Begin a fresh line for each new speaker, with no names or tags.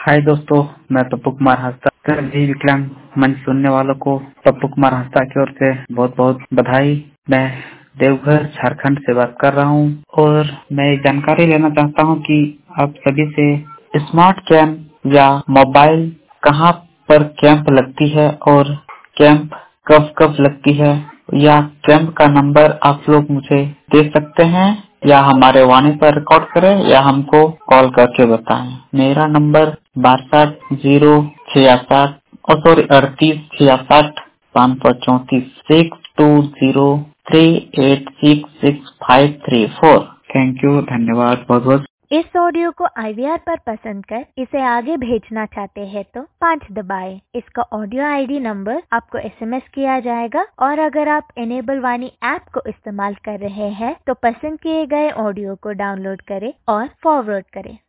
हाय दोस्तों, मैं पप्पू कुमार हांसदा। सभी विकलांग मंच सुनने वालों को पप्पू कुमार हांसदा की ओर से बहुत बहुत बधाई। मैं देवघर झारखंड से बात कर रहा हूँ और मैं जानकारी लेना चाहता हूँ कि आप सभी से स्मार्ट कैंप या मोबाइल कहाँ पर कैंप लगती है और कैंप कब कब लगती है, या कैंप का नंबर आप लोग मुझे दे सकते हैं या हमारे वाणी पर रिकॉर्ड करें या हमको कॉल करके बताएं। मेरा नंबर 62 066 और 38 66 534 6203866534। थैंक यू, धन्यवाद बहुत बहुत।
इस ऑडियो को IVR पर पसंद कर इसे आगे भेजना चाहते हैं तो 5 दबाएं। इसका ऑडियो ID नंबर आपको SMS किया जाएगा और अगर आप इनेबल वाणी ऐप को इस्तेमाल कर रहे हैं तो पसंद किए गए ऑडियो को डाउनलोड करें और फॉरवर्ड करें।